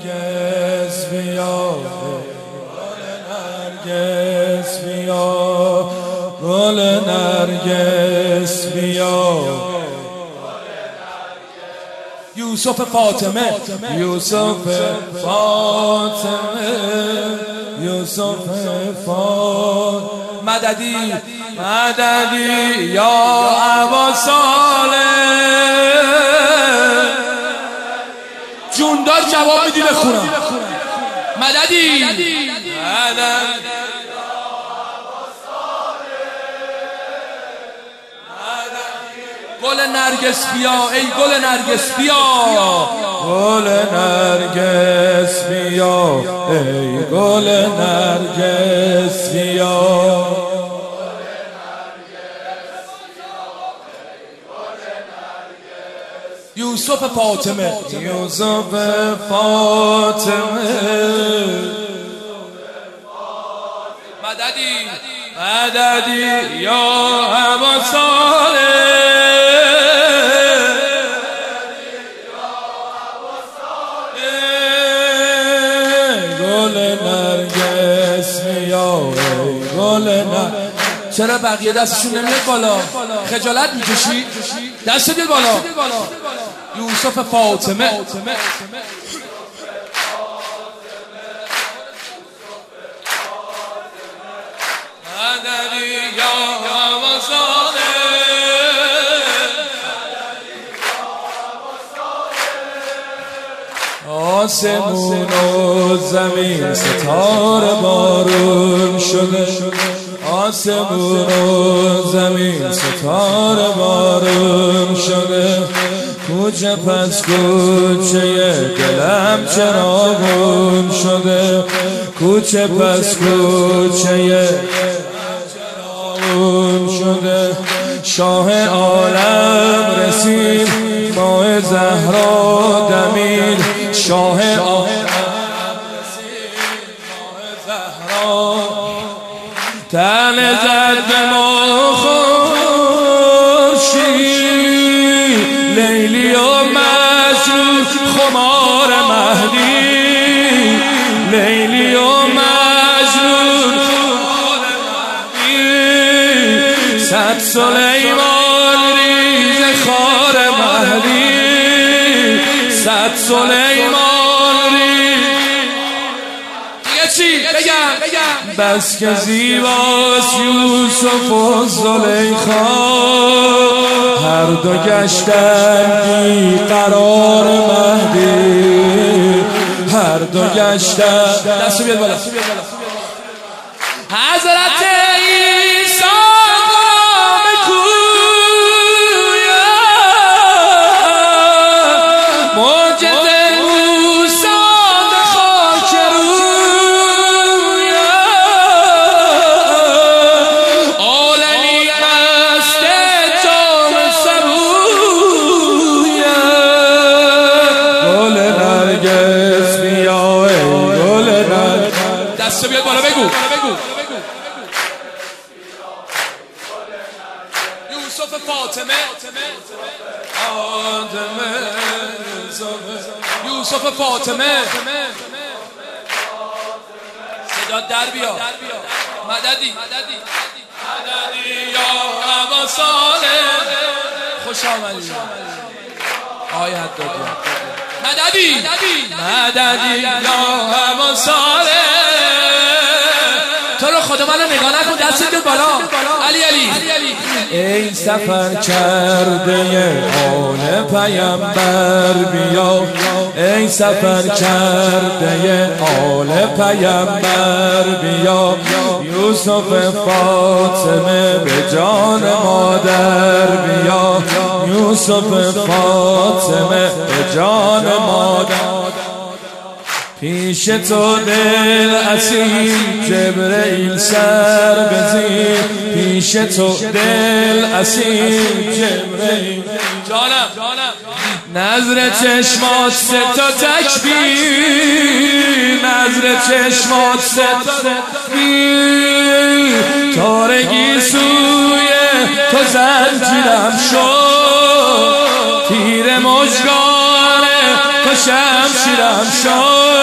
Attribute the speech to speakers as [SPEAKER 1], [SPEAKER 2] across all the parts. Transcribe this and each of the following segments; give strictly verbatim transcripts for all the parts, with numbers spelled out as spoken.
[SPEAKER 1] نرگس بیا، گل نرگس بیا، گل نرگس بیا. یوسف فاطمه، یوسف فاطمه، یوسف فاطمه. مددی مددی یا ابا صالح. جوندار جواب میدی بخونم. مددی مدد گل نرگس بیا، ای گل نرگس بیا، گل نرگس بیا، ای گل نرگس بیا. یوسف فاطمه، یوسف فاطمه. مددی مددی یا ابا صالح. چرا بقیه دستشون نمیاد بالا؟ خجالت میکشی؟ دست بیاد بالا. یوسف فاطمه. مددی یا ابا صالح. آسمون و زمین ستاره بارون شده، آسمون و زمین ستاره بارون شده. کوچه پس کوچه دلم چراغون شده، کوچه پس کوچه چراغون شده. شاه عالم رسید، ماه زهرا دمید، شاه عالم رسید، ماه زهرا تن زد به ما خورشید. لیلی و مجنون خمار مهدی، لیلی و مجنون خمار مهدی. صد سلیمان ریز خار مهدی، صد سلیمان ریز. دیگه چی؟ بگم بگم بس که زیباست یوسف و زلیخا، هر دو گشتن بی قرار مهدی، هر دو گشتن. دستو بیاد بالا. حضرت عیسی دست بیاد بالا. بگو بگو. یوسف فاطمه، یوسف فاطمه. صدا در بیا. مددی مددی یا ابا صالح. خوش آمدی آقای حدادی. مددی مددی یا ابا صالح. تو رو خدا منو نگاه نکن، دست بیاد بالا. علی علی. ای سفر کرده آل پیامبر بیا، ای سفر کرده آل پیامبر بیا. یوسف فاطمه به جان مادر بیا، یوسف فاطمه به جان مادر. پیش تو دل اسیر جبرئیل سر بزیر، پیش تو دل اسیر جبرئیل. جانم نظر چشمات سه تا تکبیر، نظر چشمات سه تا تکبیر. تارگی سوی تو زنجیرم شد، تیر مژگان تو شمشیرم شد.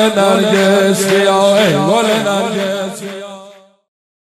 [SPEAKER 1] نرگس بیا ای گل نرگس